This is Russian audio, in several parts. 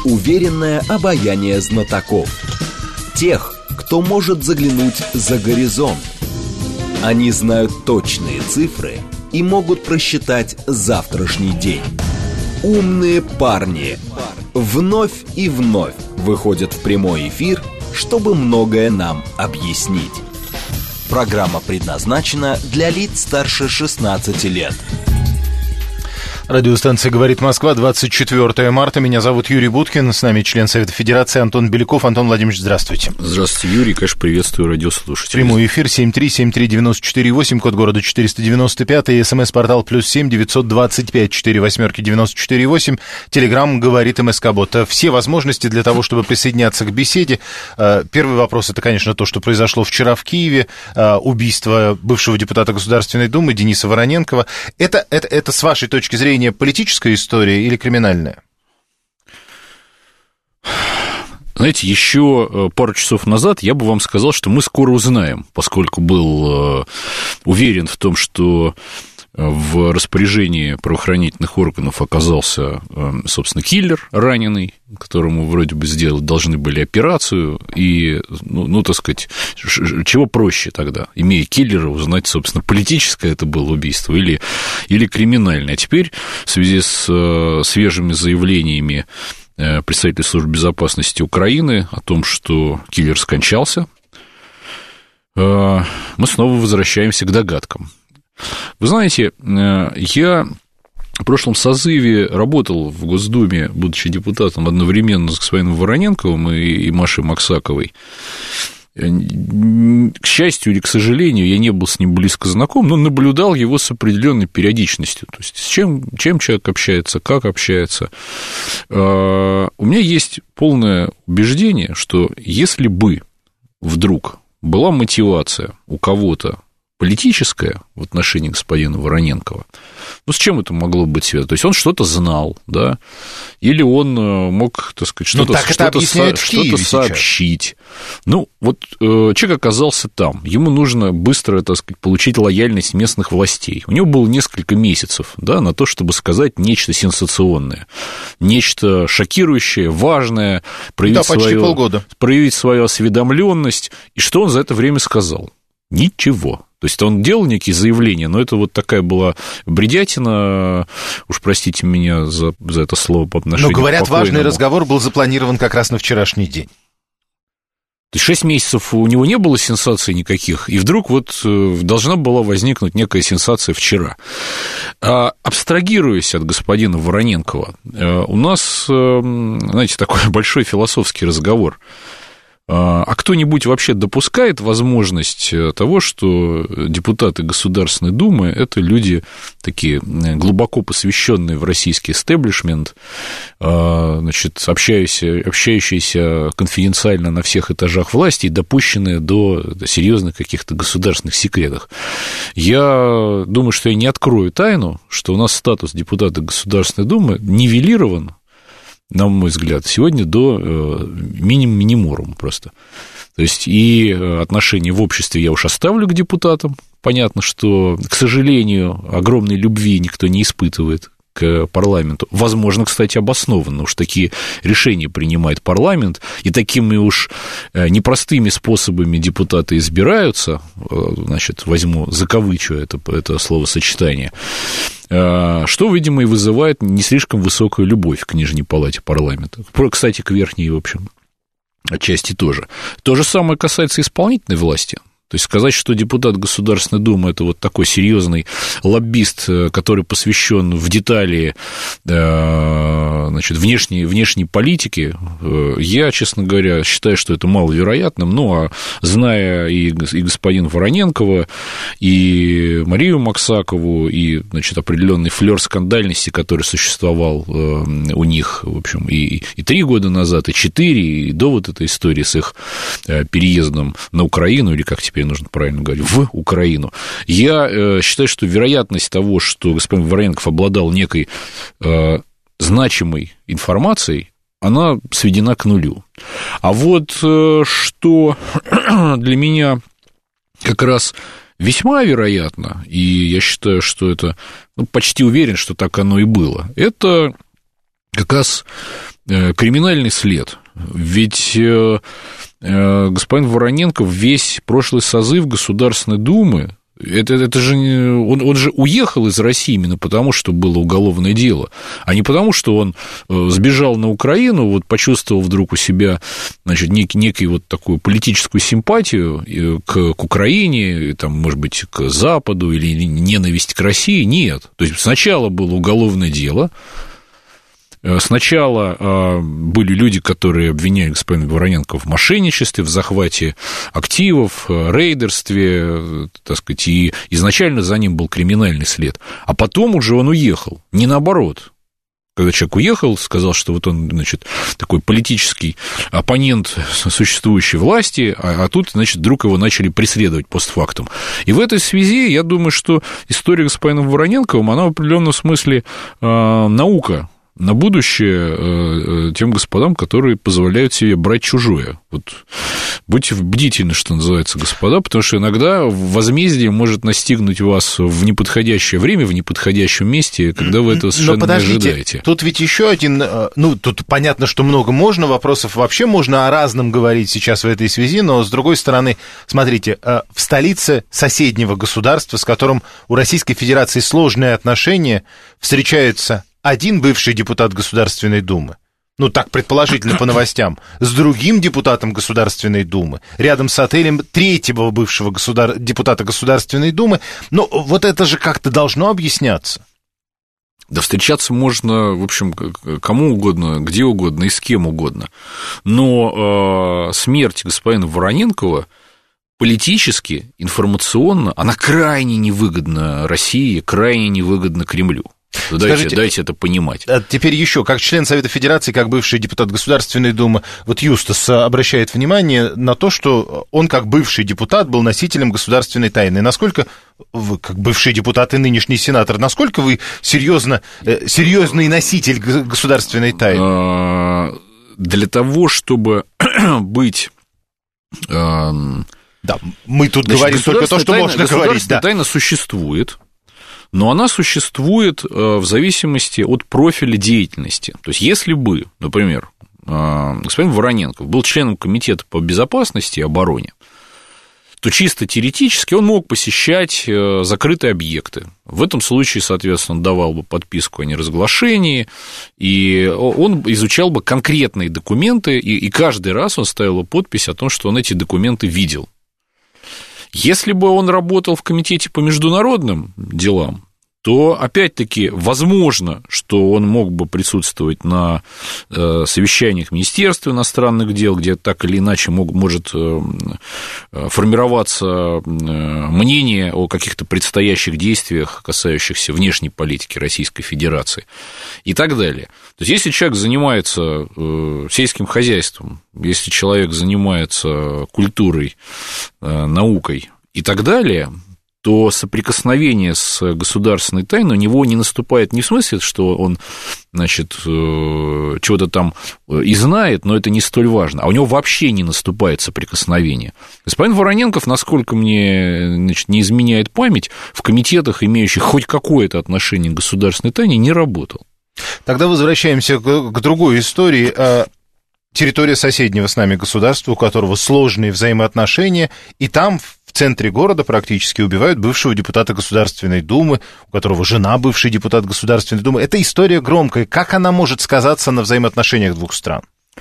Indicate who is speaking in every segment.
Speaker 1: уверенное обаяние знатоков. Тех, кто может заглянуть за горизонт. Они знают точные цифры и могут просчитать завтрашний день. Умные парни вновь и вновь выходят в прямой эфир, чтобы многое нам объяснить. Программа предназначена для лиц старше 16 лет.
Speaker 2: Радиостанция «Говорит Москва», 24 марта. Меня зовут Юрий Буткин. С нами член Совета Федерации Антон Беляков. Антон Владимирович, здравствуйте.
Speaker 3: Здравствуйте, Юрий. Конечно, приветствую радиослушателей.
Speaker 2: Прямой эфир 7373948, код города 495, и смс-портал +7 925 48 94 Телеграм «Говорит МСК-бот». Все возможности для того, чтобы присоединяться к беседе. Первый вопрос — это, конечно, то, что произошло вчера в Киеве. Убийство бывшего депутата Государственной Думы Дениса Вороненкова. Это с вашей точки зрения политическая история или криминальная?
Speaker 3: Знаете, еще пару часов назад я бы вам сказал, что мы скоро узнаем, поскольку был уверен в том, что в распоряжении правоохранительных органов оказался, собственно, киллер раненый, которому вроде бы сделать должны были операцию, и, так сказать, чего проще тогда, имея киллера, узнать, собственно, политическое это было убийство или криминальное. А теперь в связи с свежими заявлениями представителя службы безопасности Украины о том, что киллер скончался, мы снова возвращаемся к догадкам. Вы знаете, я в прошлом созыве работал в Госдуме, будучи депутатом, одновременно с господином Вороненковым и Машей Максаковой. К счастью или к сожалению, я не был с ним близко знаком, но наблюдал его с определенной периодичностью. То есть, с чем человек общается, как общается. У меня есть полное убеждение, что если бы вдруг была мотивация у кого-то политическое в отношении господина Вороненкова, с чем это могло быть связано? То есть он что-то знал, да, или он мог, так сказать, что-то сообщить. Человек оказался там, ему нужно быстро, так сказать, получить лояльность местных властей. У него было несколько месяцев, да, на то, чтобы сказать нечто сенсационное, нечто шокирующее, важное, проявить свою осведомленность. И что он за это время сказал? Ничего. То есть он делал некие заявления, но это вот такая была бредятина, уж простите меня за это слово по отношению к покойному.
Speaker 2: Но, говорят, важный разговор был запланирован как раз на вчерашний день.
Speaker 3: То есть 6 месяцев у него не было сенсаций никаких, и вдруг вот должна была возникнуть некая сенсация вчера. Абстрагируясь от господина Вороненкова, у нас, знаете, такой большой философский разговор. А кто-нибудь вообще допускает возможность того, что депутаты Государственной Думы – это люди такие глубоко посвященные в российский истеблишмент, значит, общающиеся конфиденциально на всех этажах власти и допущенные до серьезных каких-то государственных секретов? Я думаю, что я не открою тайну, что у нас статус депутата Государственной Думы нивелирован, на мой взгляд, сегодня до минимум просто. То есть и отношения в обществе я уж оставлю к депутатам. Понятно, что, к сожалению, огромной любви никто не испытывает к парламенту. Возможно, кстати, обоснованно. Уж такие решения принимает парламент, и такими уж непростыми способами депутаты избираются, значит, возьму, закавычу это словосочетание, что, видимо, и вызывает не слишком высокую любовь к Нижней палате парламента. Кстати, к верхней, в общем, отчасти тоже. То же самое касается исполнительной власти. То есть сказать, что депутат Государственной Думы – это вот такой серьезный лоббист, который посвящен в детали, значит, внешней политике, я, честно говоря, считаю, что это маловероятным. Ну, а зная и господина Вороненкова, и Марию Максакову, и, значит, определенный флёр скандальности, который существовал у них, в общем, и 3 года назад, и 4, и до вот этой истории с их переездом на Украину, или как теперь нужно правильно говорить, в Украину. Я считаю, что вероятность того, что господин Вороненков обладал некой значимой информацией, она сведена к нулю. А вот что для меня как раз весьма вероятно, и я считаю, что это, почти уверен, что так оно и было, это как раз криминальный след. Ведь господин Вороненков весь прошлый созыв Государственной Думы, это же он же уехал из России именно потому, что было уголовное дело, а не потому, что он сбежал на Украину, вот почувствовал вдруг у себя, значит, некую вот такую политическую симпатию к Украине, там, может быть, к Западу или ненависть к России. Нет. То есть сначала было уголовное дело. Сначала были люди, которые обвиняли господина Вороненкова в мошенничестве, в захвате активов, рейдерстве, так сказать, и изначально за ним был криминальный след. А потом уже он уехал, не наоборот. Когда человек уехал, сказал, что вот он, значит, такой политический оппонент существующей власти, а тут, значит, вдруг его начали преследовать постфактум. И в этой связи, я думаю, что история господина Вороненкова, она в определенном смысле наука на будущее тем господам, которые позволяют себе брать чужое. Вот будьте бдительны, что называется, господа, потому что иногда возмездие может настигнуть вас в неподходящее время, в неподходящем месте, когда вы этого совершенно не ожидаете.
Speaker 2: Тут ведь еще один, тут понятно, что много можно, вопросов вообще можно о разном говорить сейчас в этой связи, но, с другой стороны, смотрите, в столице соседнего государства, с которым у Российской Федерации сложные отношения, встречаются один бывший депутат Государственной Думы, ну, так предположительно по новостям, с другим депутатом Государственной Думы, рядом с отелем третьего бывшего депутата Государственной Думы, ну, вот это же как-то должно объясняться.
Speaker 3: Да встречаться можно, в общем, кому угодно, где угодно и с кем угодно, но смерть господина Вороненкова политически, информационно, она крайне невыгодна России, крайне невыгодна Кремлю. Дайте это понимать.
Speaker 2: Теперь еще, как член Совета Федерации, как бывший депутат Государственной Думы, вот Юстас обращает внимание на то, что он, как бывший депутат, был носителем государственной тайны. Насколько вы, как бывший депутат и нынешний сенатор, насколько вы серьезный носитель государственной тайны?
Speaker 3: Для того, чтобы быть...
Speaker 2: Да, мы тут говорим только то, что можно говорить.
Speaker 3: Государственная тайна существует. Но она существует в зависимости от профиля деятельности. То есть, если бы, например, господин Вороненков был членом Комитета по безопасности и обороне, то чисто теоретически он мог посещать закрытые объекты. В этом случае, соответственно, он давал бы подписку о неразглашении, и он изучал бы конкретные документы, и каждый раз он ставил подпись о том, что он эти документы видел. Если бы он работал в Комитете по международным делам, то, опять-таки, возможно, что он мог бы присутствовать на совещаниях Министерства иностранных дел, где так или иначе может формироваться мнение о каких-то предстоящих действиях, касающихся внешней политики Российской Федерации и так далее. То есть, если человек занимается сельским хозяйством, если человек занимается культурой, наукой и так далее, то соприкосновение с государственной тайной у него не наступает не в смысле, что он, значит, чего-то там и знает, но это не столь важно, а у него вообще не наступает соприкосновение. Господин Вороненков, насколько мне, значит, не изменяет память, в комитетах, имеющих хоть какое-то отношение к государственной тайне, не работал.
Speaker 2: Тогда возвращаемся к другой истории. Территория соседнего с нами государства, у которого сложные взаимоотношения, и там в центре города практически убивают бывшего депутата Государственной Думы, у которого жена бывший депутат Государственной Думы. Эта история громкая. Как она может сказаться на взаимоотношениях двух стран?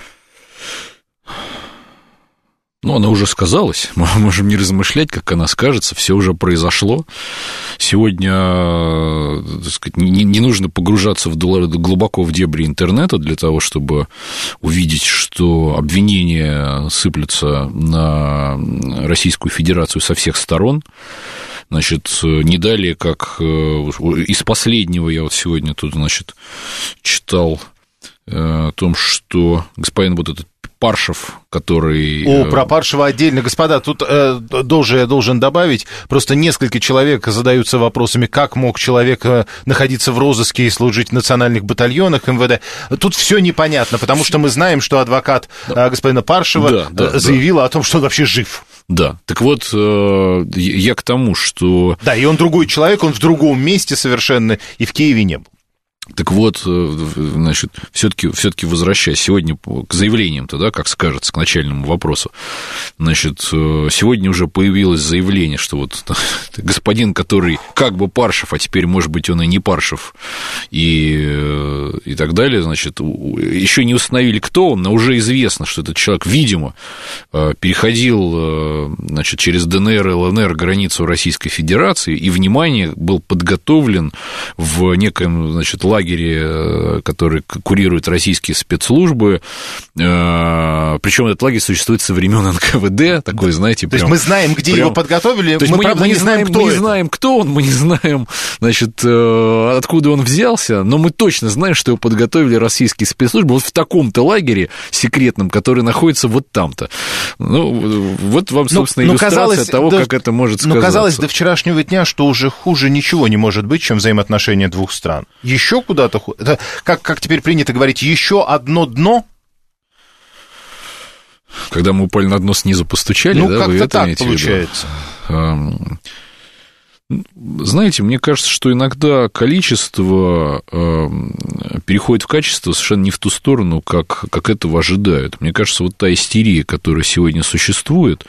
Speaker 3: Ну, она уже сказалась, мы можем не размышлять, как она скажется, все уже произошло. Сегодня, так сказать, не нужно погружаться глубоко в дебри интернета для того, чтобы увидеть, что обвинения сыплются на Российскую Федерацию со всех сторон. Значит, не далее, как из последнего я вот сегодня тут, значит, читал о том, что господин вот этот Паршев, который...
Speaker 2: Про Паршева отдельно. Господа, тут я должен добавить, просто несколько человек задаются вопросами, как мог человек находиться в розыске и служить в национальных батальонах МВД. Тут все непонятно, потому что мы знаем, что адвокат господина Паршева заявил о том, что он вообще жив.
Speaker 3: Да, так вот, я к тому, что...
Speaker 2: Да, и он другой человек, он в другом месте совершенно, и в Киеве не был.
Speaker 3: Так вот, значит, все-таки возвращаясь сегодня к заявлениям-то, да, как скажется, к начальному вопросу, значит, сегодня уже появилось заявление, что вот господин, который как бы Паршев, а теперь, может быть, он и не Паршев, и так далее, значит, еще не установили, кто он, но уже известно, что этот человек, видимо, переходил, значит, через ДНР и ЛНР границу Российской Федерации, и, внимание, был подготовлен в некоем, значит, лагере, который курирует российские спецслужбы, причем этот лагерь существует со времен НКВД, такой, знаете,
Speaker 2: то есть мы знаем, где его подготовили, мы, правда, не знаем, кто
Speaker 3: мы не знаем, кто он, мы не знаем, значит, откуда он взялся, но мы точно знаем, что его подготовили российские спецслужбы вот в таком-то лагере секретном, который находится вот там-то. Ну, вот вам, собственно, иллюстрация того, как это может сказаться.
Speaker 2: Но казалось до вчерашнего дня, что уже хуже ничего не может быть, чем взаимоотношения двух стран. Еще куда-то хуже. Это, как теперь принято говорить, еще одно дно?
Speaker 3: Когда мы упали на дно, снизу постучали,
Speaker 2: ну,
Speaker 3: да, вы это
Speaker 2: так получается.
Speaker 3: Знаете, мне кажется, что иногда количество переходит в качество совершенно не в ту сторону, как этого ожидают. Мне кажется, вот та истерия, которая сегодня существует,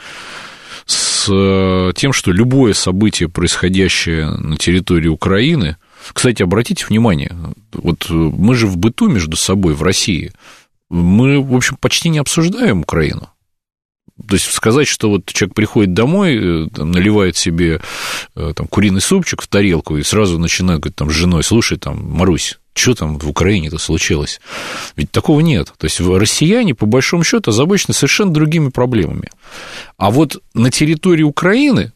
Speaker 3: с тем, что любое событие, происходящее на территории Украины... Кстати, обратите внимание, вот мы же в быту между собой в России, мы, в общем, почти не обсуждаем Украину. То есть сказать, что вот человек приходит домой, там, наливает себе там, куриный супчик в тарелку и сразу начинает говорить там, с женой: слушай, там, Марусь, что там в Украине-то случилось? Ведь такого нет. То есть россияне, по большому счету, озабочены совершенно другими проблемами. А вот на территории Украины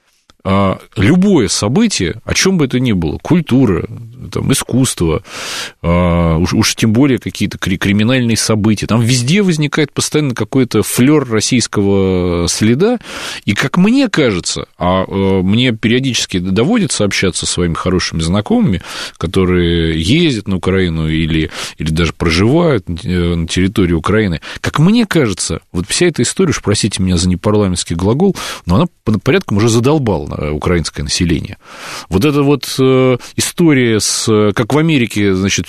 Speaker 3: любое событие, о чем бы это ни было, культура, там, искусство, уж тем более какие-то криминальные события, там везде возникает постоянно какой-то флёр российского следа, и, как мне кажется, мне периодически доводится общаться со своими хорошими знакомыми, которые ездят на Украину или даже проживают на территории Украины, как мне кажется, вот вся эта история, уж простите меня за непарламентский глагол, но она порядком уже задолбала украинское население. Вот эта вот история как в Америке, значит,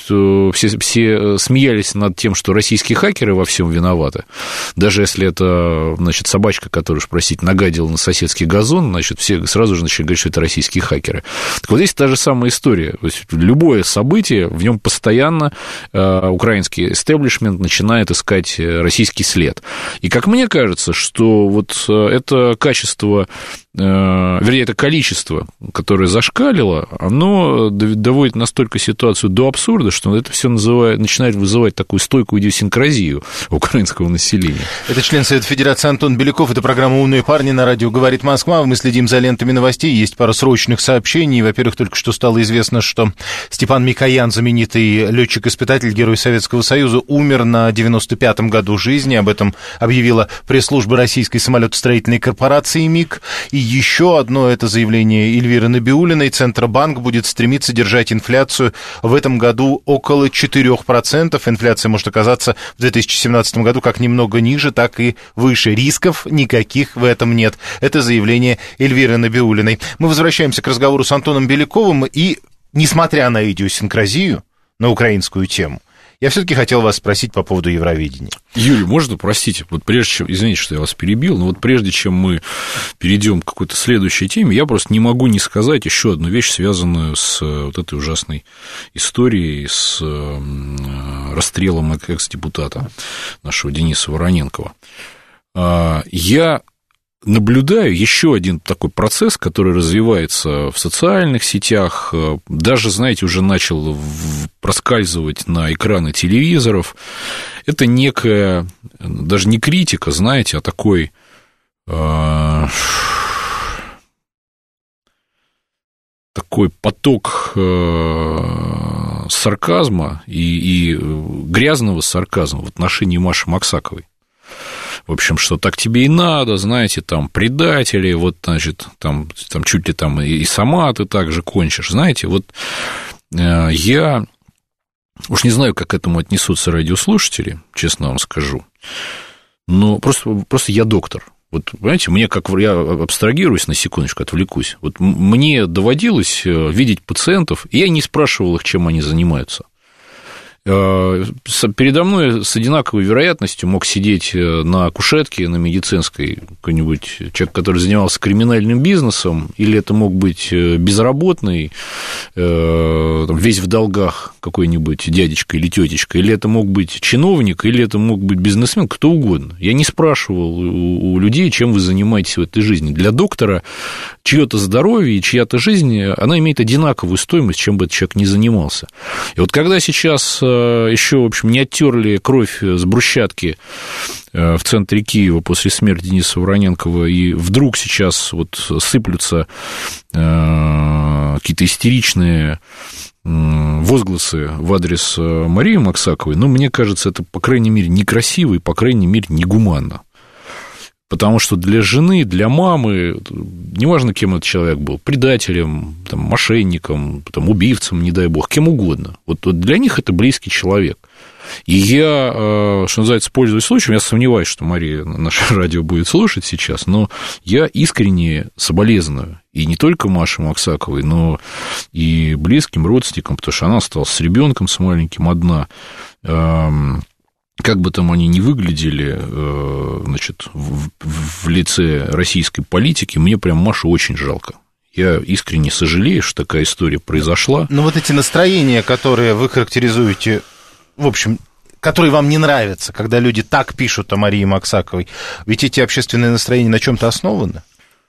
Speaker 3: все смеялись над тем, что российские хакеры во всем виноваты, даже если это, значит, собачка, которую, спросить, нагадила на соседский газон, значит, все сразу же начали говорить, что это российские хакеры. Так вот здесь та же самая история. То есть любое событие, в нем постоянно украинский эстеблишмент начинает искать российский след. И как мне кажется, что вот это качество, вернее, это количество, которое зашкалило, оно доводит настолько ситуацию до абсурда, что это все начинает вызывать такую стойкую идиосинкразию украинского населения.
Speaker 2: Это член Совета Федерации Антон Беляков. Это программа «Умные парни» на радио «Говорит Москва». Мы следим за лентами новостей. Есть пара срочных сообщений. Во-первых, только что стало известно, что Степан Микоян, знаменитый летчик-испытатель, Герой Советского Союза, умер на 95-м году жизни. Об этом объявила пресс-служба Российской самолетостроительной корпорации МИК. И еще одно — это заявление Эльвиры Набиуллиной. Центробанк будет стремиться держать инфляцию в этом году около 4%. Инфляция может оказаться в 2017 году как немного ниже, так и выше. Рисков никаких в этом нет. Это заявление Эльвиры Набиуллиной. Мы возвращаемся к разговору с Антоном Беляковым. И, несмотря на идиосинкразию, на украинскую тему, я все-таки хотел вас спросить по поводу Евровидения.
Speaker 3: Юрий, можно, простите, вот прежде чем, извините, что я вас перебил, но вот прежде чем мы перейдем к какой-то следующей теме, я просто не могу не сказать еще одну вещь, связанную с вот этой ужасной историей, с расстрелом экс-депутата нашего Дениса Вороненкова. Я наблюдаю еще один такой процесс, который развивается в социальных сетях, даже, знаете, уже начал проскальзывать на экраны телевизоров. Это некая, даже не критика, знаете, а такой поток сарказма и грязного сарказма в отношении Маши Максаковой. В общем, что так тебе и надо, знаете, там, предатели, вот, значит, там чуть ли там и сама ты так же кончишь, знаете, вот я уж не знаю, как к этому отнесутся радиослушатели, честно вам скажу, но просто я доктор, Вот, понимаете, мне, как я абстрагируюсь на секундочку, отвлекусь, вот мне доводилось видеть пациентов, и я не спрашивал их, чем они занимаются. Передо мной с одинаковой вероятностью мог сидеть на кушетке, на медицинской, какой-нибудь человек, который занимался криминальным бизнесом, или это мог быть безработный, весь в долгах какой-нибудь дядечка или тетечка, или это мог быть чиновник, или это мог быть бизнесмен, кто угодно. Я не спрашивал у людей, чем вы занимаетесь в этой жизни. Для доктора чье-то здоровье и чья-то жизнь, она имеет одинаковую стоимость, чем бы этот человек ни занимался. И вот когда сейчас еще, в общем, не оттерли кровь с брусчатки в центре Киева после смерти Дениса Вороненкова, и вдруг сейчас вот сыплются какие-то истеричные возгласы в адрес Марии Максаковой, ну, мне кажется, это, по крайней мере, некрасиво и, по крайней мере, негуманно. Потому что для жены, для мамы, неважно, кем этот человек был, предателем, там, мошенником, там, убийцем, не дай бог, кем угодно, вот для них это близкий человек. И я, что называется, пользуясь случаем, я сомневаюсь, что Мария наше радио будет слушать сейчас, но я искренне соболезную, и не только Маше Максаковой, но и близким родственникам, потому что она осталась с ребенком, с маленьким одна. Как бы там они ни выглядели, значит, в лице российской политики, мне прям Машу очень жалко. Я искренне сожалею, что такая история произошла.
Speaker 2: Но вот эти настроения, которые вы характеризуете, в общем, которые вам не нравятся, когда люди так пишут о Марии Максаковой, ведь эти общественные настроения на чем-то основаны?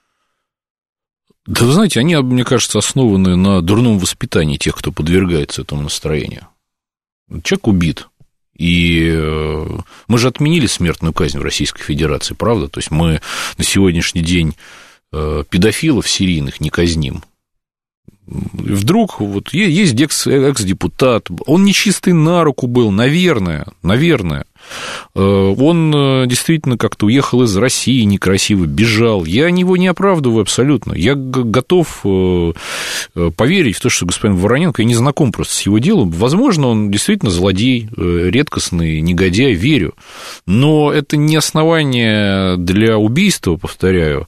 Speaker 3: Да, вы знаете, они, мне кажется, основаны на дурном воспитании тех, кто подвергается этому настроению. Человек убит. И мы же отменили смертную казнь в Российской Федерации, правда? То есть мы на сегодняшний день педофилов серийных не казним. И вдруг вот есть экс-депутат, он нечистый на руку был, наверное. Он действительно как-то уехал из России некрасиво, бежал. Я его не оправдываю абсолютно. Я готов поверить в то, что господин Вороненко, я не знаком просто с его делом, возможно, он действительно злодей, редкостный негодяй, верю. Но это не основание для убийства, повторяю,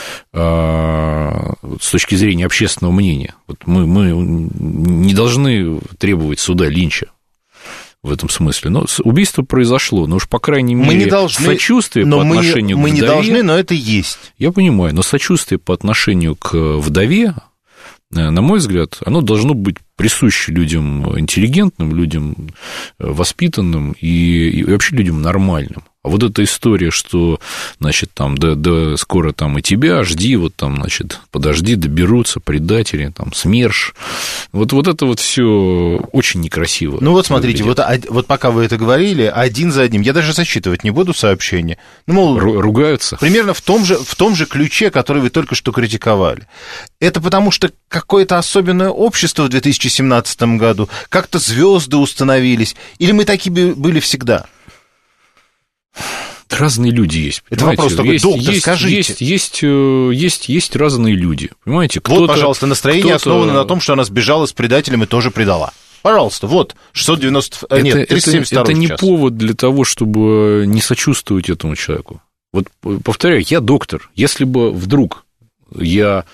Speaker 3: с точки зрения общественного мнения. Вот мы не должны требовать суда Линча в этом смысле. Но убийство произошло, но уж, по крайней мере,
Speaker 2: мы не должны,
Speaker 3: сочувствие по отношению к вдове...
Speaker 2: Мы не должны, но это есть.
Speaker 3: Я понимаю, но сочувствие по отношению к вдове, на мой взгляд, оно должно быть присуще людям интеллигентным, людям воспитанным и вообще людям нормальным. А вот эта история, что, значит, там, да скоро там и тебя, жди, вот там, значит, подожди, доберутся предатели, там, СМЕРШ, вот это вот все очень некрасиво.
Speaker 2: Ну, вот смотрите, вот пока вы это говорили, один за одним, я даже зачитывать не буду сообщения, ну, мол,
Speaker 3: ругаются. Примерно
Speaker 2: в том же ключе, который вы только что критиковали. Это потому что какое-то особенное общество в 2017 году, как-то звезды установились, или мы такими были всегда?
Speaker 3: Разные люди есть.
Speaker 2: Это вопрос такой, доктор, скажите.
Speaker 3: Есть разные люди, понимаете?
Speaker 2: Вот, пожалуйста, настроение основано на том, что она сбежала с предателем и тоже предала. Пожалуйста, вот, 372
Speaker 3: Это не повод для того, чтобы не сочувствовать этому человеку. Вот, повторяю, я доктор. Если бы вдруг я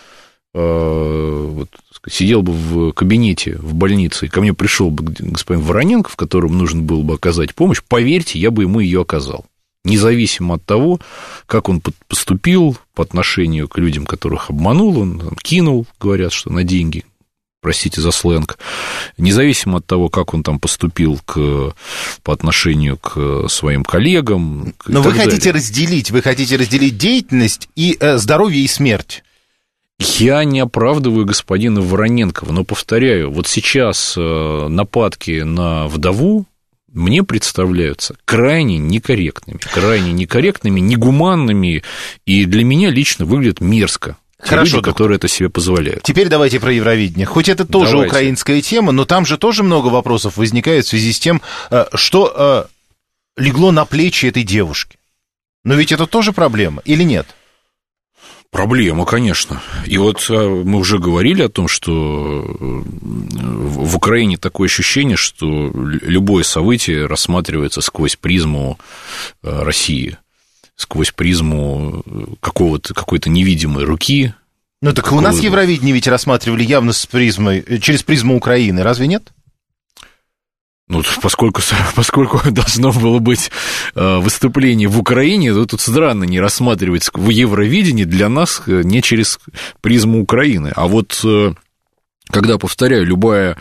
Speaker 3: сидел бы в кабинете в больнице, и ко мне пришел бы господин Вороненков, которому нужно было бы оказать помощь, поверьте, я бы ему ее оказал. Независимо от того, как он поступил по отношению к людям, которых обманул, он кинул, говорят, что на деньги, простите за сленг, независимо от того, как он там поступил по отношению к своим коллегам.
Speaker 2: Но вы хотите разделить деятельность и здоровье и смерть.
Speaker 3: Я не оправдываю господина Вороненкова, но повторяю, вот сейчас нападки на вдову мне представляются крайне некорректными, негуманными, и для меня лично выглядят мерзко.
Speaker 2: Хорошо,
Speaker 3: люди, которые это себе позволяют.
Speaker 2: Теперь давайте про Евровидение. Хоть это тоже украинская тема, но там же тоже много вопросов возникает в связи с тем, что легло на плечи этой девушки. Но ведь это тоже проблема или нет?
Speaker 3: Проблема, конечно. И вот мы уже говорили о том, что в Украине такое ощущение, что любое событие рассматривается сквозь призму России, сквозь призму какой-то невидимой руки.
Speaker 2: Ну, так у нас Евровидение ведь рассматривали явно через призму Украины, разве нет?
Speaker 3: Ну, поскольку должно было быть выступление в Украине, то тут странно не рассматривать в Евровидении для нас не через призму Украины. А вот когда, повторяю, любая,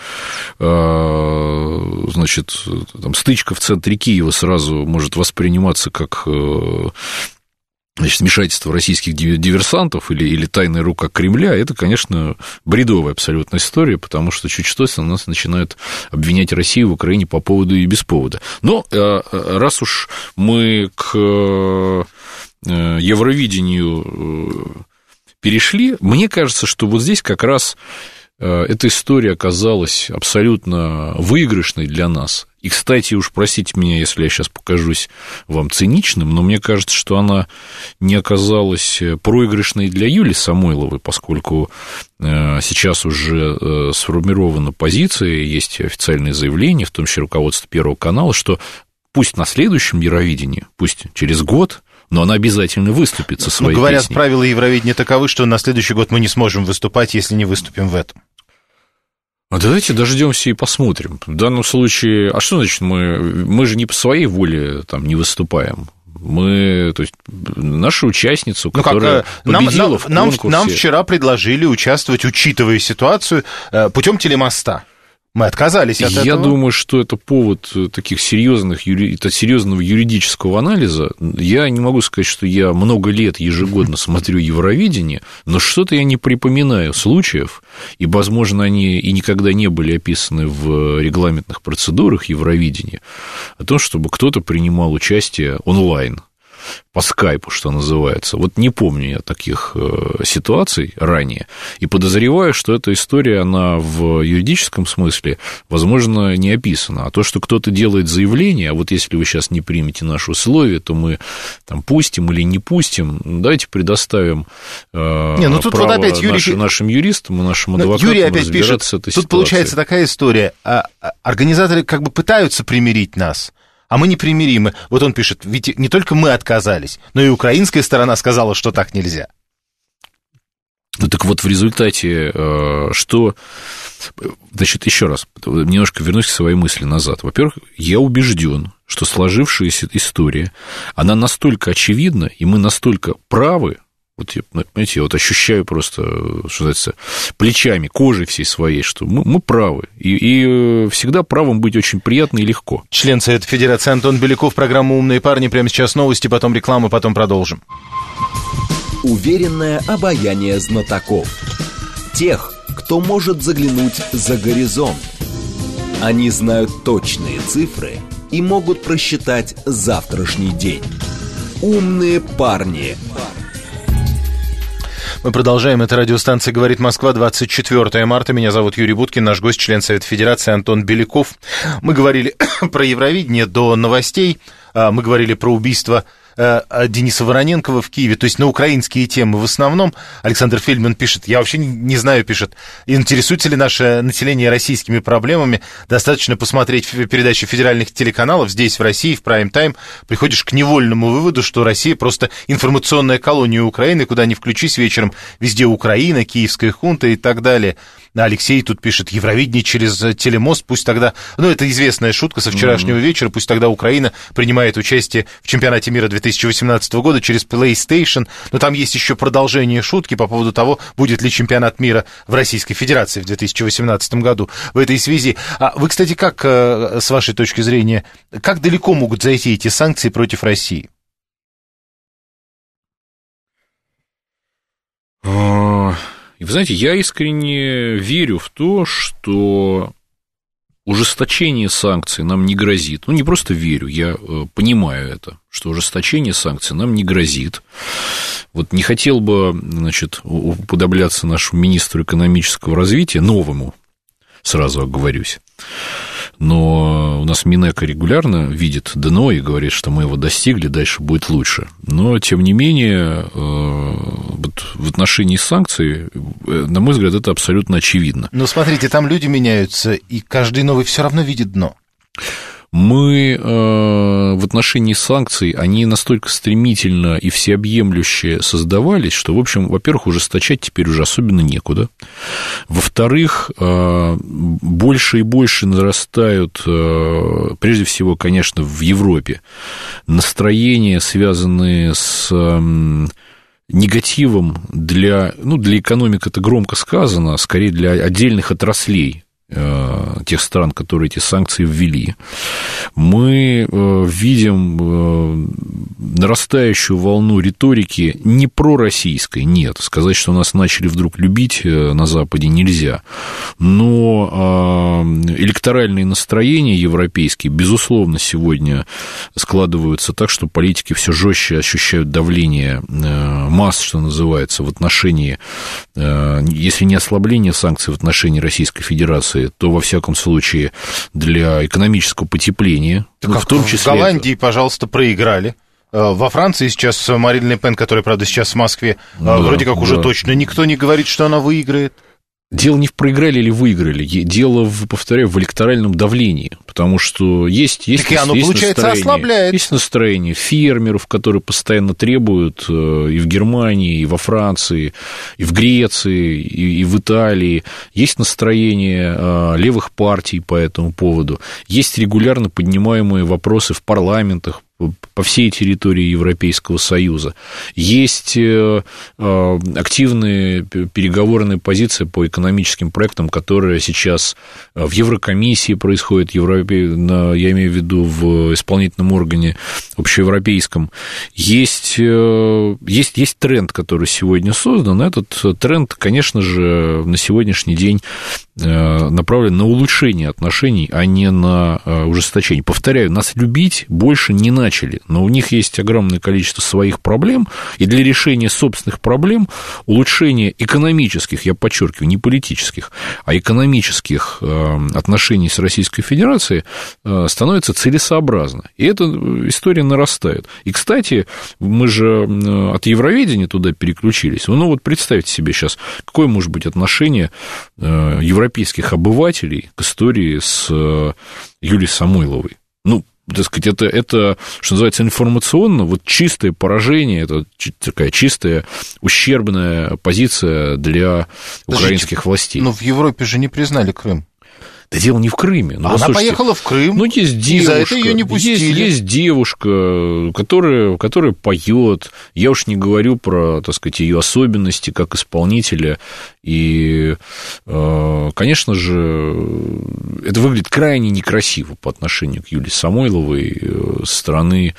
Speaker 3: значит, там, стычка в центре Киева сразу может восприниматься как, значит, вмешательство российских диверсантов или тайная рука Кремля, это, конечно, бредовая абсолютно история, потому что чуть что нас начинают обвинять Россию в Украине по поводу и без повода. Но раз уж мы к Евровидению перешли, мне кажется, что вот здесь как раз эта история оказалась абсолютно выигрышной для нас. И, кстати, уж простите меня, если я сейчас покажусь вам циничным, но мне кажется, что она не оказалась проигрышной для Юлии Самойловой, поскольку сейчас уже сформирована позиция, есть официальные заявления, в том числе руководство Первого канала, что пусть на следующем Евровидении, пусть через год, но она обязательно выступит со своей
Speaker 2: говорят,
Speaker 3: песней.
Speaker 2: правила Евровидения таковы, что на следующий год мы не сможем выступать, если не выступим в этом.
Speaker 3: А давайте дождемся и посмотрим. В данном случае, а что значит мы же не по своей воле там не выступаем? Мы, то есть, наша участница, которая победила в конкурсе...
Speaker 2: Нам вчера предложили участвовать, учитывая ситуацию, путем телемоста. Мы отказались от этого.
Speaker 3: Я думаю, что это повод серьезного юридического анализа. Я не могу сказать, что я много лет ежегодно смотрю Евровидение, но что-то я не припоминаю случаев, и, возможно, они и никогда не были описаны в регламентных процедурах Евровидения, о том, чтобы кто-то принимал участие онлайн, по скайпу, что называется. Вот не помню я таких ситуаций ранее, и подозреваю, что эта история, она в юридическом смысле, возможно, не описана. А то, что кто-то делает заявление, а вот если вы сейчас не примете наши условия, то мы там пустим или не пустим, давайте предоставим
Speaker 2: тут
Speaker 3: право
Speaker 2: вот опять
Speaker 3: нашим юристам и нашим адвокатам
Speaker 2: Юрий опять
Speaker 3: разбираться
Speaker 2: пишет,
Speaker 3: с этой
Speaker 2: тут
Speaker 3: ситуацией.
Speaker 2: Получается такая история. Организаторы как бы пытаются примирить нас, а мы непримиримы. Вот он пишет, ведь не только мы отказались, но и украинская сторона сказала, что так нельзя.
Speaker 3: Ну, так вот, в результате, что... Значит, еще раз, немножко вернусь к своей мысли назад. Во-первых, я убежден, что сложившаяся история, она настолько очевидна, и мы настолько правы, вот, знаете, я вот ощущаю просто, что называется, плечами, кожей всей своей, что мы правы. И всегда правым быть очень приятно и легко.
Speaker 2: Член Совета Федерации Антон Беляков, программа «Умные парни». Прямо сейчас новости, потом реклама, потом продолжим.
Speaker 1: Уверенное обаяние знатоков. Тех, кто может заглянуть за горизонт. Они знают точные цифры и могут просчитать завтрашний день. «Умные парни».
Speaker 2: Мы продолжаем. Это радиостанция «Говорит Москва», 24 марта. Меня зовут Юрий Буткин, наш гость, член Совета Федерации Антон Беляков. Мы говорили про Евровидение до новостей. Мы говорили про убийство Дениса Вороненкова в Киеве, то есть на украинские темы в основном. Александр Фельдман пишет, я вообще не знаю, пишет, интересуется ли наше население российскими проблемами, достаточно посмотреть передачи федеральных телеканалов здесь, в России, в прайм-тайм, приходишь к невольному выводу, что Россия просто информационная колония Украины, куда ни включись вечером, везде Украина, киевская хунта и так далее. Алексей тут пишет, Евровидение через телемост, пусть тогда, это известная шутка со вчерашнего вечера, пусть тогда Украина принимает участие в чемпионате мира 2018 года через PlayStation, но там есть еще продолжение шутки по поводу того, будет ли чемпионат мира в Российской Федерации в 2018 году. В этой связи, вы, кстати, как, с вашей точки зрения, как далеко могут зайти эти санкции против России?
Speaker 3: И вы знаете, я искренне верю в то, что ужесточение санкций нам не грозит. Не просто верю, я понимаю это, что ужесточение санкций нам не грозит. Вот не хотел бы, уподобляться нашему министру экономического развития, новому, сразу оговорюсь. Но у нас Минэко регулярно видит дно и говорит, что мы его достигли, дальше будет лучше. Но, тем не менее, вот в отношении санкций, на мой взгляд, это абсолютно очевидно.
Speaker 2: Но смотрите, там люди меняются, и каждый новый все равно видит дно.
Speaker 3: Мы в отношении санкций, они настолько стремительно и всеобъемлюще создавались, что, в общем, во-первых, ужесточать теперь уже особенно некуда. Во-вторых, больше и больше нарастают, прежде всего, конечно, в Европе, настроения, связанные с негативом для экономик это громко сказано, скорее для отдельных отраслей тех стран, которые эти санкции ввели. Мы видим нарастающую волну риторики не пророссийской, нет, сказать, что нас начали вдруг любить на Западе нельзя, но электоральные настроения европейские, безусловно, сегодня складываются так, что политики все жестче ощущают давление масс, что называется, в отношении, если не ослабления санкций в отношении Российской Федерации, то, во всяком случае, для экономического потепления.
Speaker 2: В том числе... В Голландии, пожалуйста, проиграли. Во Франции сейчас Марин Ле Пен, которая, правда, сейчас в Москве, вроде как уже точно никто не говорит, что она выиграет.
Speaker 3: Дело не в проиграли или выиграли, дело, повторяю, в электоральном давлении, потому что есть
Speaker 2: оно, получается, ослабляет.
Speaker 3: Есть настроение фермеров, которые постоянно требуют и в Германии, и во Франции, и в Греции, и в Италии. Есть настроение левых партий по этому поводу. Есть регулярно поднимаемые вопросы в парламентах по всей территории Европейского Союза. Есть активные переговорные позиции по экономическим проектам, которые сейчас в Еврокомиссии происходят, я имею в виду в исполнительном органе общеевропейском. Есть тренд, который сегодня создан. Этот тренд, конечно же, на сегодняшний день направлен на улучшение отношений, а не на ужесточение. Повторяю, нас любить больше не начали, но у них есть огромное количество своих проблем, и для решения собственных проблем улучшение экономических, я подчеркиваю, не политических, а экономических отношений с Российской Федерацией становится целесообразно. И эта история нарастает. И, кстати, мы же от евроведения туда переключились. Ну, вот представьте себе сейчас, какое может быть отношение европейских обывателей к истории с Юлией Самойловой. Ну, так сказать, это, что называется, информационно, вот чистое поражение, это такая чистая ущербная позиция для украинских властей.
Speaker 2: Но в Европе же не признали Крым.
Speaker 3: Да дело не в Крыме.
Speaker 2: Ну, она поехала в Крым,
Speaker 3: ну, есть девушка,
Speaker 2: и за это ее не пустили.
Speaker 3: Есть девушка, которая поет. Я уж не говорю про, так сказать, ее особенности как исполнителя. И, конечно же, это выглядит крайне некрасиво по отношению к Юлии Самойловой со стороны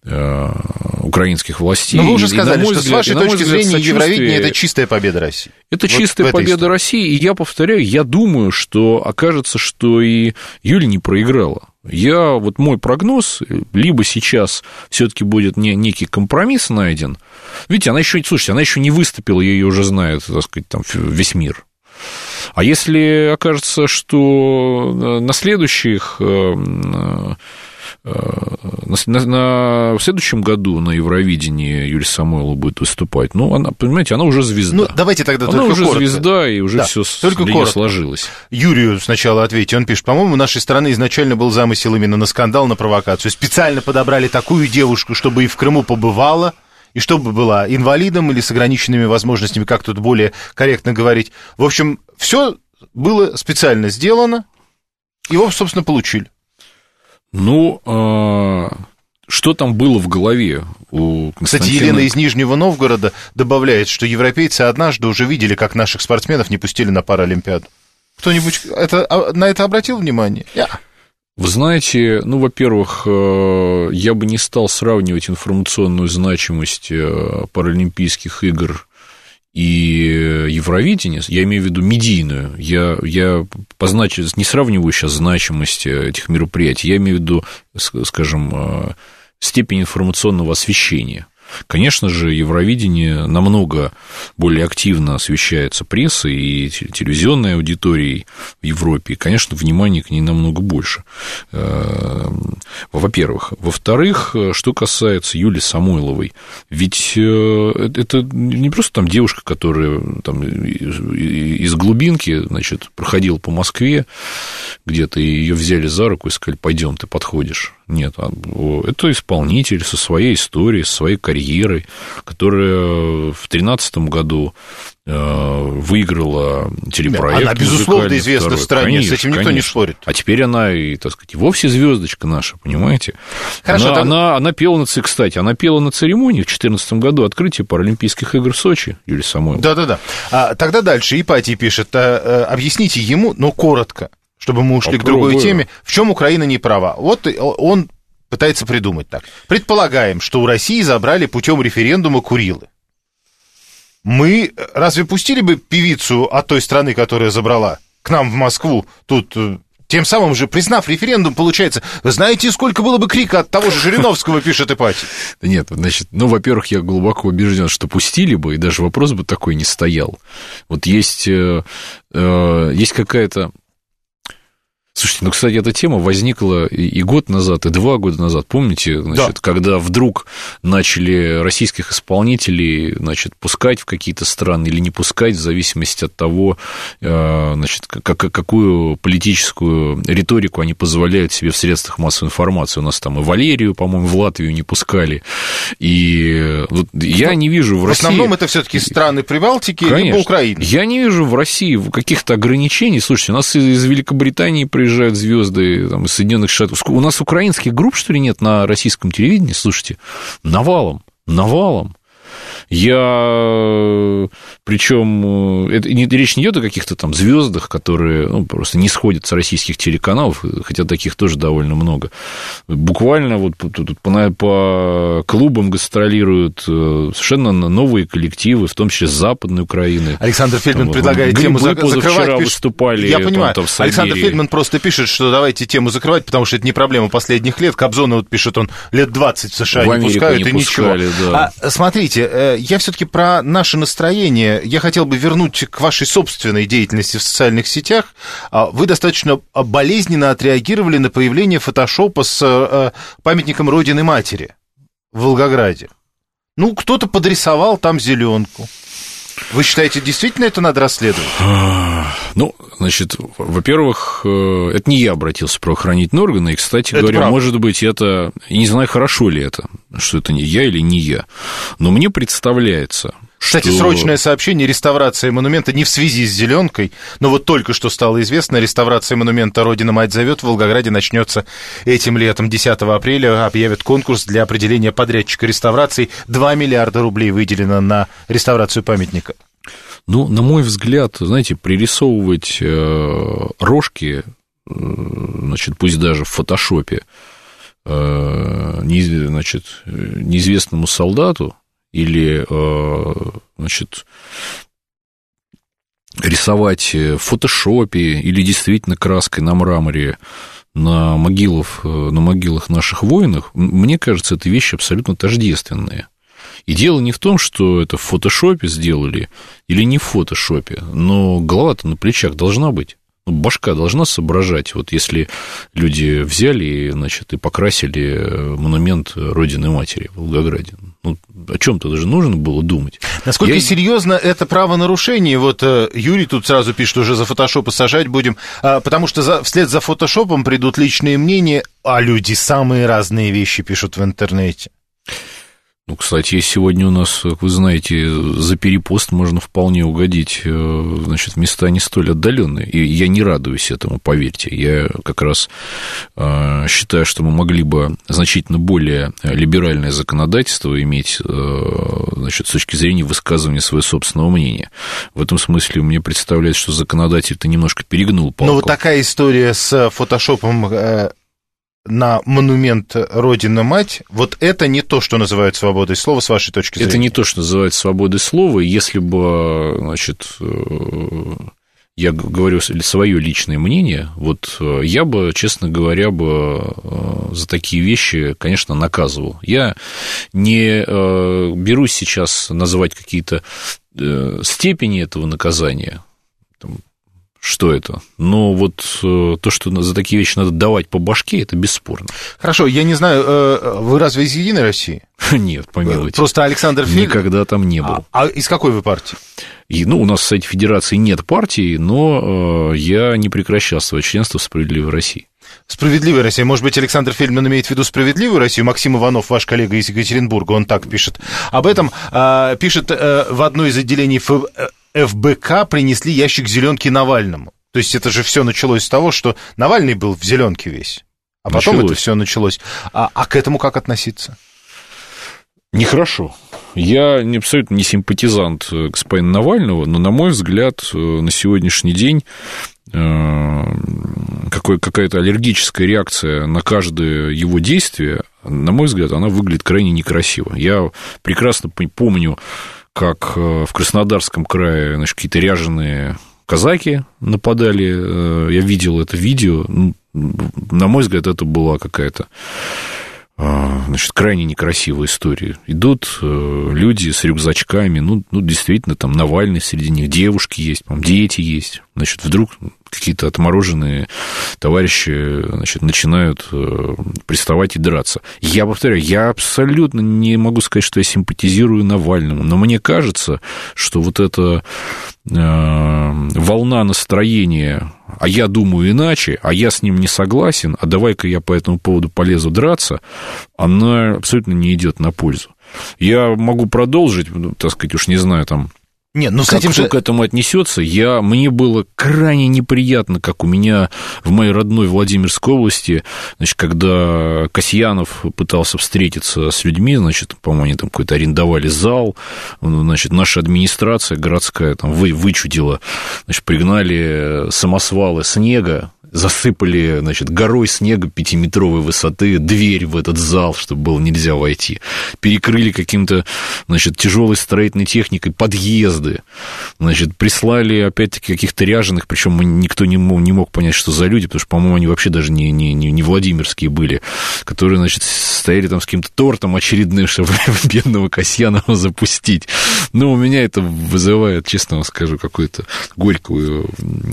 Speaker 3: украинских властей.
Speaker 2: Но вы уже сказали, что с вашей точки зрения Евровидение – это чистая победа России.
Speaker 3: Это вот чистая победа России, и я повторяю, я думаю, что окажется, что и Юля не проиграла. Мой прогноз, либо сейчас все-таки будет некий компромисс найден. Видите, она еще не выступила, ее уже знает, так сказать, там весь мир. А если окажется, что на следующих... в следующем году на Евровидении Юлия Самойлова будет выступать. Ну, она, понимаете, она уже звезда.
Speaker 2: Ну, давайте тогда
Speaker 3: она
Speaker 2: только
Speaker 3: уже
Speaker 2: коротко.
Speaker 3: Звезда, и уже все для нее сложилось.
Speaker 2: Юрию сначала ответьте. Он пишет: по-моему, у нашей страны изначально был замысел именно на скандал, на провокацию. Специально подобрали такую девушку, чтобы и в Крыму побывала, и чтобы была инвалидом или с ограниченными возможностями, как тут более корректно говорить. В общем, все было специально сделано, его, собственно, получили.
Speaker 3: Ну, что там было в голове у Константина?
Speaker 2: Кстати, Елена из Нижнего Новгорода добавляет, что европейцы однажды уже видели, как наших спортсменов не пустили на Паралимпиаду. Кто-нибудь на это обратил внимание?
Speaker 3: Вы знаете, ну, во-первых, я бы не стал сравнивать информационную значимость Паралимпийских игр и Евровидение, я имею в виду медийную, я не сравниваю сейчас значимость этих мероприятий, я имею в виду, скажем, степень информационного освещения. Конечно же, Евровидение намного более активно освещается прессой и телевизионной аудиторией в Европе, и, конечно, внимание к ней намного больше, во-первых. Во-вторых, что касается Юлии Самойловой, ведь это не просто там девушка, которая там из глубинки, значит, проходила по Москве где-то, и ее взяли за руку и сказали: пойдем, ты подходишь. Нет, это исполнитель со своей историей, со своей карьерой, которая в 2013 году выиграла телепроект.
Speaker 2: Она, безусловно, известна в стране, конечно, с этим никто не спорит.
Speaker 3: А теперь она, и, так сказать, вовсе звездочка наша, понимаете?
Speaker 2: Хорошо,
Speaker 3: она пела кстати, она пела на церемонии в 2014 году открытия Паралимпийских игр в Сочи, Юлия Самойлова.
Speaker 2: Да-да-да. Тогда дальше Ипатий пишет: объясните ему, но коротко, чтобы мы ушли к другой теме, в чем Украина не права. Вот он пытается придумать так. Предполагаем, что у России забрали путем референдума Курилы. Мы разве пустили бы певицу от той страны, которая забрала, к нам в Москву, тут, тем самым же признав референдум, получается, вы знаете, сколько было бы крика от того же Жириновского, пишет Ипатий?
Speaker 3: Да нет, значит, во-первых, я глубоко убежден, что пустили бы, и даже вопрос бы такой не стоял. Вот есть какая-то... Слушайте, кстати, эта тема возникла и год назад, и 2 года назад, помните, значит, да, когда вдруг начали российских исполнителей, значит, пускать в какие-то страны или не пускать, в зависимости от того, значит, какую политическую риторику они позволяют себе в средствах массовой информации. У нас там и Валерию, по-моему, в Латвию не пускали, и вот я не вижу в России...
Speaker 2: В основном это все-таки страны Прибалтики, либо Украины.
Speaker 3: Я не вижу в России каких-то ограничений. Слушайте, у нас из Великобритании приезжают звезды, там, из Соединенных Штатов. У нас украинских групп, что ли, нет на российском телевидении? Слушайте, навалом. Причем речь не идет о каких-то там звездах, которые просто не сходят с российских телеканалов, хотя таких тоже довольно много. Буквально вот тут по клубам гастролируют совершенно новые коллективы, в том числе с Западной Украины.
Speaker 2: Александр Фельдман предлагает тему закрывать.
Speaker 3: Вчера выступали.
Speaker 2: Я понимаю.
Speaker 3: Там, в
Speaker 2: Александр Фельдман просто пишет, что давайте тему закрывать, потому что это не проблема последних лет. Кобзона вот пишет, он лет 20 в США не пускают, и ничего.
Speaker 3: Да.
Speaker 2: Смотрите, я все-таки про наше настроение. Я хотел бы вернуть к вашей собственной деятельности в социальных сетях. Вы достаточно болезненно отреагировали на появление фотошопа с памятником Родины Матери в Волгограде. Кто-то подрисовал там зеленку. Вы считаете, действительно это надо расследовать?
Speaker 3: Значит, во-первых, это не я обратился в правоохранительные органы, и, кстати говоря,
Speaker 2: правда.
Speaker 3: Может быть, это... Я не знаю, хорошо ли это, что это не я или не я, но мне представляется...
Speaker 2: Кстати, срочное сообщение: реставрация монумента не в связи с зеленкой, но вот только что стало известно, реставрация монумента «Родина-мать зовет» в Волгограде начнется этим летом. 10 апреля объявят конкурс для определения подрядчика реставрации. 2 миллиарда рублей выделено на реставрацию памятника.
Speaker 3: На мой взгляд, знаете, пририсовывать рожки, значит, пусть даже в фотошопе, значит, неизвестному солдату, или, значит, рисовать в фотошопе или действительно краской на мраморе на могилах наших воинов, мне кажется, это вещи абсолютно тождественные. И дело не в том, что это в фотошопе сделали или не в фотошопе, но голова-то на плечах должна быть. Башка должна соображать, вот если люди взяли, значит, и покрасили монумент Родины Матери в Волгограде. О чем-то даже нужно было думать.
Speaker 2: Насколько серьезно это правонарушение? Вот Юрий тут сразу пишет, что уже за фотошопы сажать будем, потому что вслед за фотошопом придут личные мнения, а люди самые разные вещи пишут в интернете.
Speaker 3: Кстати, сегодня у нас, как вы знаете, за перепост можно вполне угодить, значит, в места не столь отдаленные. И я не радуюсь этому, поверьте. Я как раз считаю, что мы могли бы значительно более либеральное законодательство иметь, значит, с точки зрения высказывания своего собственного мнения. В этом смысле мне представляется, что законодатель-то немножко перегнул палку.
Speaker 2: Но вот такая история с фотошопом на монумент Родина-мать, вот это не то, что называют свободой слова, с вашей точки зрения?
Speaker 3: Это не то, что называют свободой слова. Если бы, значит, я говорю свое личное мнение, вот я бы, честно говоря, за такие вещи, конечно, наказывал. Я не берусь сейчас называть какие-то степени этого наказания, что это? Но вот то, что за такие вещи надо давать по башке, это бесспорно.
Speaker 2: Хорошо, я не знаю, вы разве из «Единой России»?
Speaker 3: Нет, помилуйте.
Speaker 2: Просто Александр Фельдман...
Speaker 3: Никогда там не был.
Speaker 2: А из какой вы партии?
Speaker 3: У нас в Совете Федерации нет партии, но я не прекращал свое членство в «Справедливой России».
Speaker 2: «Справедливая Россия». Может быть, Александр Фельдман имеет в виду «Справедливую Россию»? Максим Иванов, ваш коллега из Екатеринбурга, он так пишет. Об этом пишет в одно из отделений ФБК принесли ящик зеленки Навальному. То есть это же все началось с того, что Навальный был в зеленке весь. А потом это все началось. А к этому как относиться?
Speaker 3: Нехорошо. Я абсолютно не симпатизант господина Навального, но, на мой взгляд, на сегодняшний день какая-то аллергическая реакция на каждое его действие, на мой взгляд, она выглядит крайне некрасиво. Я прекрасно помню, как в Краснодарском крае, какие-то ряженые казаки нападали. Я видел это видео. На мой взгляд, это была какая-то крайне некрасивая история. Идут люди с рюкзачками, действительно, там Навальный, среди них девушки есть, дети есть. Вдруг какие-то отмороженные товарищи, начинают приставать и драться. Я повторяю, я абсолютно не могу сказать, что я симпатизирую Навальному, но мне кажется, что вот эта волна настроения, а я думаю иначе, а я с ним не согласен, а давай-ка я по этому поводу полезу драться, она абсолютно не идет на пользу. Я могу продолжить, так сказать, уж не знаю, там,
Speaker 2: нет, с
Speaker 3: как
Speaker 2: этим
Speaker 3: кто к этому отнесется, мне было крайне неприятно, как у меня в моей родной Владимирской области, когда Касьянов пытался встретиться с людьми, по-моему, они там какой-то арендовали зал, наша администрация городская там вычудила, пригнали самосвалы снега, засыпали, горой снега 5-метровой высоты дверь в этот зал, чтобы было нельзя войти. Перекрыли каким-то, тяжелой строительной техникой подъезды. Прислали, опять-таки, каких-то ряженых, причем никто не мог понять, что за люди, потому что, по-моему, они вообще даже не владимирские были, которые, стояли там с каким-то тортом очередным, чтобы бедного Касьянова запустить. У меня это вызывает, честно вам скажу, какую-то горькую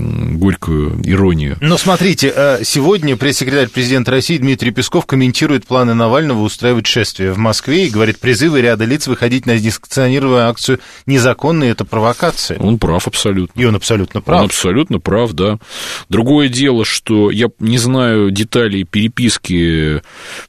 Speaker 3: иронию.
Speaker 2: Но смотрите, сегодня пресс-секретарь президента России Дмитрий Песков комментирует планы Навального устраивать шествие в Москве и говорит, призывы ряда лиц выходить на несанкционированную акцию незаконные, это провокация.
Speaker 3: Он прав абсолютно.
Speaker 2: И он абсолютно прав.
Speaker 3: Он абсолютно прав, да. Другое дело, что я не знаю деталей переписки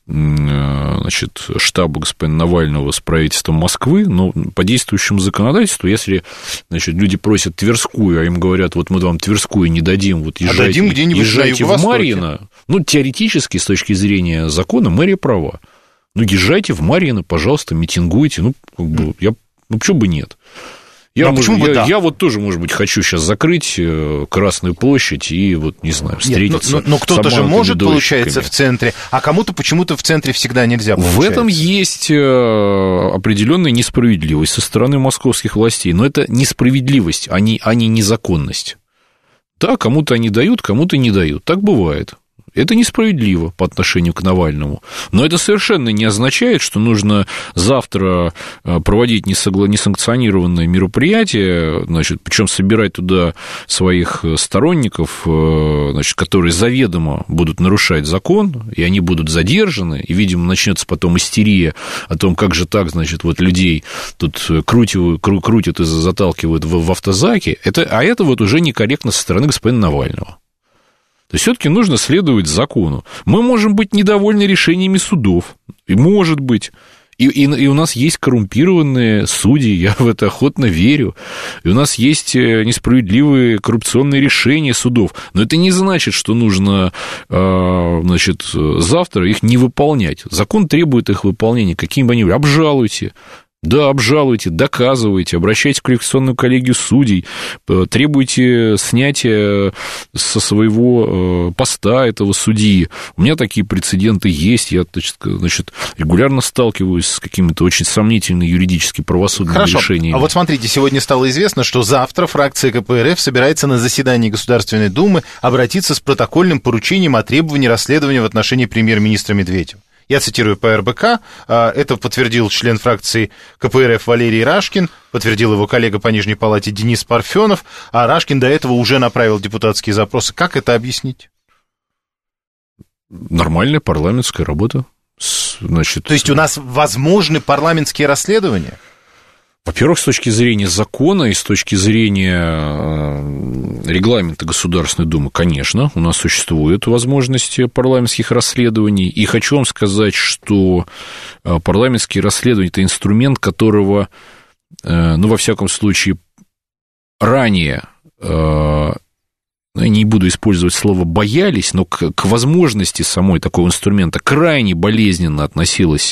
Speaker 3: штаба господина Навального с правительством Москвы, но по действующему законодательству, если люди просят Тверскую, а им говорят, вот мы вам Тверскую не дадим, вот езжайте в Марьино, теоретически, с точки зрения закона, мэрия права. Езжайте в Марьино, пожалуйста, митингуйте, почему бы нет? Я вот тоже, может быть, хочу сейчас закрыть Красную площадь и, не знаю, встретиться.
Speaker 2: Но кто-то же может, получается, в центре, а кому-то почему-то в центре всегда нельзя, получается.
Speaker 3: В этом есть определенная несправедливость со стороны московских властей, но это несправедливость, а не незаконность. Да, кому-то они дают, кому-то не дают. Так бывает. Это несправедливо по отношению к Навальному. Но это совершенно не означает, что нужно завтра проводить несанкционированное мероприятие, причем собирать туда своих сторонников, которые заведомо будут нарушать закон, и они будут задержаны, и, видимо, начнется потом истерия о том, как же так, людей тут крутят и заталкивают в автозаки. Это уже некорректно со стороны господина Навального. То есть все-таки нужно следовать закону. Мы можем быть недовольны решениями судов. И может быть. И у нас есть коррумпированные судьи, я в это охотно верю. И у нас есть несправедливые коррупционные решения судов. Но это не значит, что нужно, завтра их не выполнять. Закон требует их выполнения. Какими бы они были. Обжалуйте. Да, обжалуйте, доказывайте, обращайтесь в квалификационную коллегию судей, требуйте снятия со своего поста этого судьи. У меня такие прецеденты есть, я, значит, регулярно сталкиваюсь с какими-то очень сомнительными юридически правосудными решениями.
Speaker 2: А вот смотрите, сегодня стало известно, что завтра фракция КПРФ собирается на заседании Государственной Думы обратиться с протокольным поручением о требовании расследования в отношении премьер-министра Медведева. Я цитирую по РБК, это подтвердил член фракции КПРФ Валерий Рашкин, подтвердил его коллега по Нижней Палате Денис Парфенов, а Рашкин до этого уже направил депутатские запросы. Как это объяснить?
Speaker 3: Нормальная парламентская работа. Значит,
Speaker 2: то есть у нас возможны парламентские расследования?
Speaker 3: Во-первых, с точки зрения закона и с точки зрения регламента Государственной Думы, конечно, у нас существуют возможности парламентских расследований. И хочу вам сказать, что парламентские расследования – это инструмент, которого, ну, во всяком случае, ранее, не буду использовать слово «боялись», но к возможности самой такого инструмента крайне болезненно относилась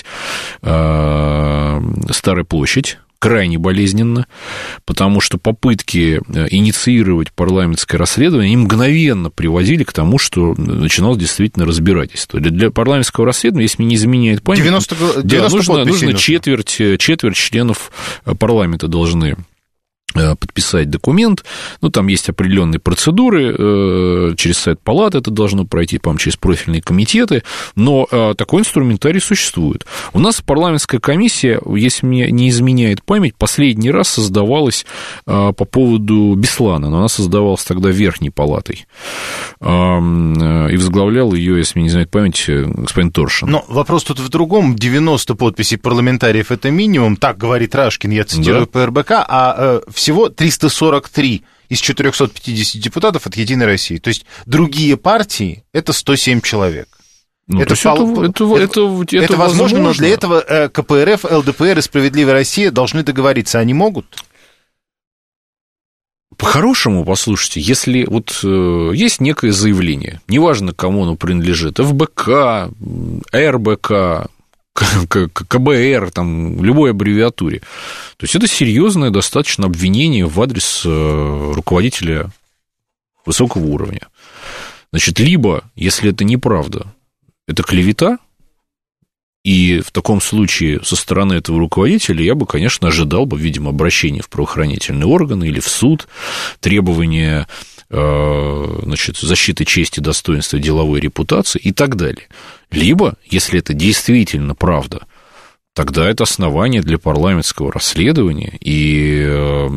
Speaker 3: Старая площадь. Крайне болезненно, потому что попытки инициировать парламентское расследование они мгновенно приводили к тому, что начиналось действительно разбирательство. Для парламентского расследования, если мне не изменяет память, 90 нужно четверть членов парламента должны подписать документ, ну, там есть определенные процедуры, через Совет Палат это должно пройти, по-моему, через профильные комитеты, но такой инструментарий существует. У нас парламентская комиссия, если мне не изменяет память, последний раз создавалась по поводу Беслана, но она создавалась тогда Верхней Палатой, и возглавлял ее, если мне не изменяет память, господин Торшин.
Speaker 2: Но вопрос тут в другом. 90 подписей парламентариев – это минимум, так говорит Рашкин, я цитирую по РБК, а всего 343 из 450 депутатов от «Единой России». То есть другие партии – это 107 человек.
Speaker 3: Ну, это
Speaker 2: возможно, но для этого КПРФ, ЛДПР и «Справедливая Россия» должны договориться. Они могут?
Speaker 3: По-хорошему, послушайте, если вот есть некое заявление, неважно, кому оно принадлежит, ФБК, РБК, КБР, там, любой аббревиатуре. То есть это серьезное достаточно обвинение в адрес руководителя высокого уровня. Значит, либо, если это неправда, это клевета, и в таком случае со стороны этого руководителя я бы, конечно, ожидал бы, видимо, обращения в правоохранительные органы или в суд, требования, значит, защиты чести, достоинства, деловой репутации и так далее. Либо, если это действительно правда, тогда это основание для парламентского расследования, и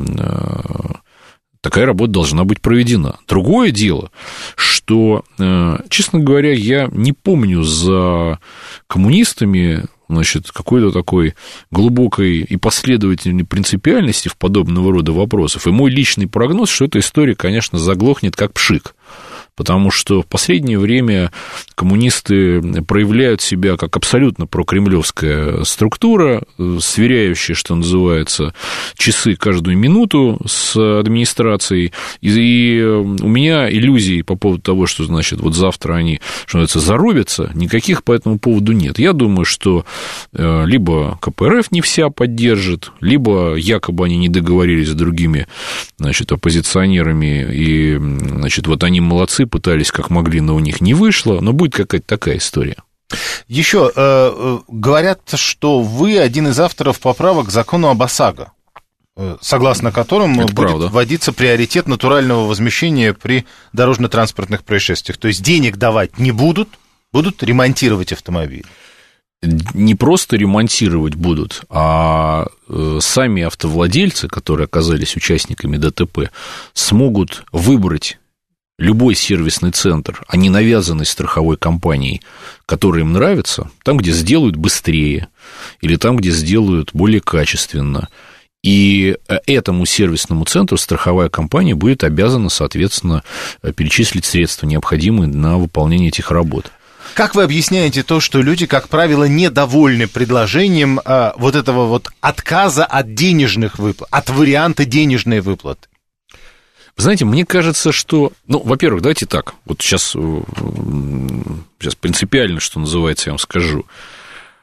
Speaker 3: такая работа должна быть проведена. Другое дело, что, честно говоря, я не помню за коммунистами, значит, какой-то такой глубокой и последовательной принципиальности в подобного рода вопросах. И мой личный прогноз, что эта история, конечно, заглохнет как пшик. Потому что в последнее время коммунисты проявляют себя как абсолютно прокремлевская структура, сверяющая, что называется, часы каждую минуту с администрацией. И у меня иллюзий по поводу того, что, значит, вот завтра они, что называется, зарубятся, никаких по этому поводу нет. Я думаю, что либо КПРФ не вся поддержит, либо якобы они не договорились с другими, значит, оппозиционерами, и, значит, вот они молодцы, пытались как могли, но у них не вышло, но будет какая-то такая история.
Speaker 2: Еще говорят, что вы один из авторов поправок к закону об ОСАГО, согласно которым будет вводиться приоритет натурального возмещения при дорожно-транспортных происшествиях. То есть денег давать не будут, будут ремонтировать автомобили.
Speaker 3: Не просто ремонтировать будут, а сами автовладельцы, которые оказались участниками ДТП, смогут выбрать любой сервисный центр, а не навязанный страховой компанией, который им нравится, там, где сделают быстрее, или там, где сделают более качественно. И этому сервисному центру страховая компания будет обязана, соответственно, перечислить средства, необходимые на выполнение этих работ.
Speaker 2: Как вы объясняете то, что люди, как правило, недовольны предложением вот этого вот отказа от денежных выплат, от варианта денежной выплаты?
Speaker 3: Знаете, мне кажется, что... Ну, во-первых, давайте так, вот сейчас принципиально, что называется, я вам скажу.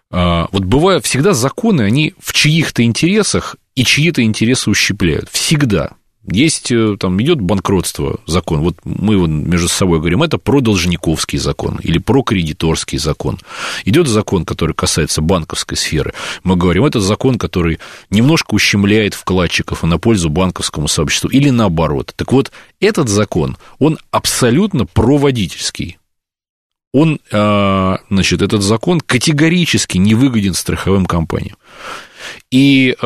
Speaker 3: Вот бывают всегда законы, они в чьих-то интересах и чьи-то интересы ущемляют. Всегда. Есть, там, идет банкротство, закон, вот мы его между собой говорим, это продолжниковский закон или прокредиторский закон. Идет закон, который касается банковской сферы, мы говорим, это закон, который немножко ущемляет вкладчиков и на пользу банковскому сообществу, или наоборот. Так вот, этот закон, он абсолютно проводительский. Он, значит, этот закон категорически не выгоден страховым компаниям. И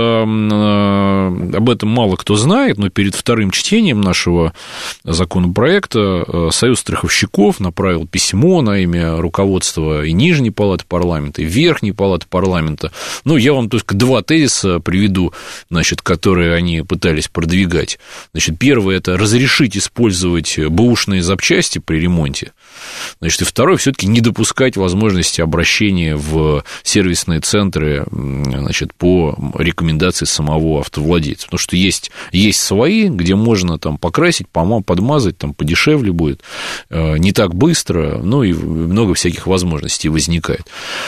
Speaker 3: об этом мало кто знает, но перед вторым чтением нашего законопроекта Союз страховщиков направил письмо на имя руководства и Нижней палаты парламента, и Верхней палаты парламента. Ну, я вам только два тезиса приведу, значит, которые они пытались продвигать. Значит, первое – это разрешить использовать бэушные запчасти при ремонте. Значит, и второе – все-таки не допускать возможности обращения в сервисные центры, значит, по рекомендации самого автовладельца. Потому что есть свои, где можно там покрасить, подмазать, там подешевле будет, не так быстро, ну и много всяких возможностей возникает.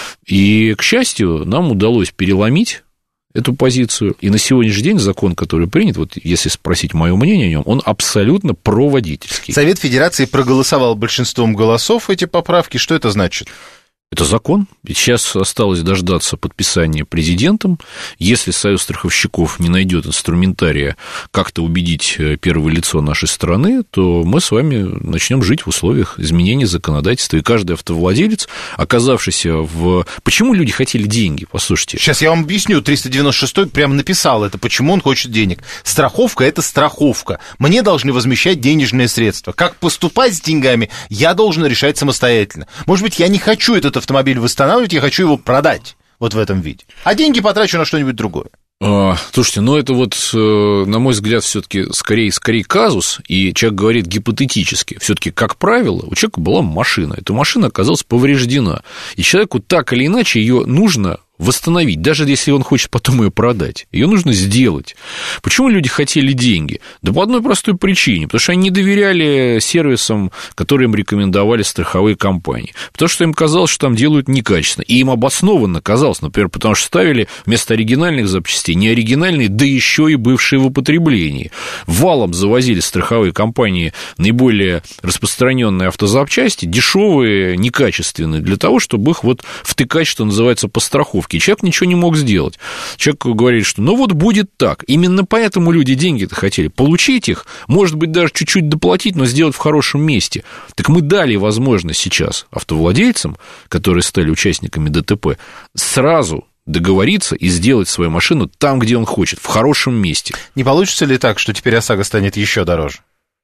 Speaker 3: И, к счастью, нам удалось переломить эту позицию, и на сегодняшний день закон, который принят, вот если спросить мое мнение о нем, он абсолютно проводительский.
Speaker 2: Совет Федерации проголосовал большинством голосов эти поправки. Что это значит?
Speaker 3: Это закон, и сейчас осталось дождаться подписания президентом. Если Союз страховщиков не найдет инструментария как-то убедить первое лицо нашей страны, то мы с вами начнем жить в условиях изменения законодательства. И каждый автовладелец, оказавшийся в... Почему люди хотели деньги? Послушайте.
Speaker 2: Сейчас я вам объясню. 396-й прямо написал это, почему он хочет денег. Страховка – это страховка. Мне должны возмещать денежные средства. Как поступать с деньгами, я должен решать самостоятельно. Может быть, я не хочу этот автомобиль восстанавливать, я хочу его продать вот в этом виде. А деньги потрачу на что-нибудь другое.
Speaker 3: Слушайте, ну это вот, на мой взгляд, все-таки скорее казус, и человек говорит гипотетически. Все-таки, как правило, у человека была машина. Эта машина оказалась повреждена. И человеку так или иначе ее нужно восстановить, даже если он хочет потом ее продать. Ее нужно сделать. Почему люди хотели деньги? Да по одной простой причине. Потому что они не доверяли сервисам, которые им рекомендовали страховые компании. Потому что им казалось, что там делают некачественно. И им обоснованно казалось, например, потому что ставили вместо оригинальных запчастей неоригинальные, да еще и бывшие в употреблении. Валом завозили страховые компании наиболее распространенные автозапчасти, дешевые, некачественные, для того, чтобы их вот втыкать, что называется, по страховке. И человек ничего не мог сделать. Человек говорит, что ну вот будет так. Именно поэтому люди деньги-то хотели. Получить их, может быть, даже чуть-чуть доплатить, но сделать в хорошем месте. Так мы дали возможность сейчас автовладельцам, которые стали участниками ДТП, сразу договориться и сделать свою машину там, где он хочет, в хорошем месте.
Speaker 2: Не получится ли так, что теперь ОСАГО станет еще дороже?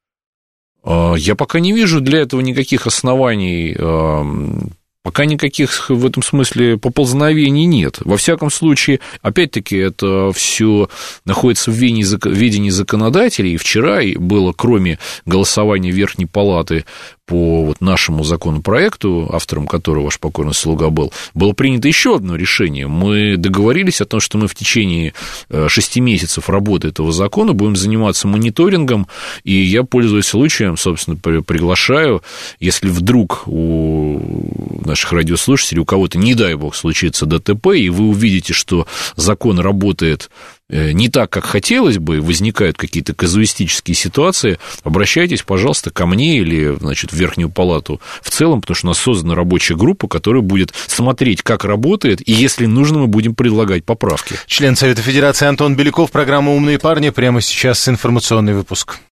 Speaker 3: Я пока не вижу для этого никаких оснований. Пока никаких в этом смысле поползновений нет. Во всяком случае, опять-таки, это все находится в ведении законодателей. И вчера было, кроме голосования Верхней Палаты по вот нашему законопроекту, автором которого ваш покорный слуга был, было принято еще одно решение. Мы договорились о том, что мы в течение 6 месяцев работы этого закона будем заниматься мониторингом, и я, пользуясь случаем, собственно, приглашаю, если вдруг у наших радиослушателей, у кого-то, не дай бог, случится ДТП, и вы увидите, что закон работает не так, как хотелось бы, возникают какие-то казуистические ситуации, обращайтесь, пожалуйста, ко мне или, значит, в Верхнюю Палату в целом, потому что у нас создана рабочая группа, которая будет смотреть, как работает, и если нужно, мы будем предлагать поправки.
Speaker 2: Член Совета Федерации Антон Беляков, программа «Умные парни». Прямо сейчас информационный выпуск.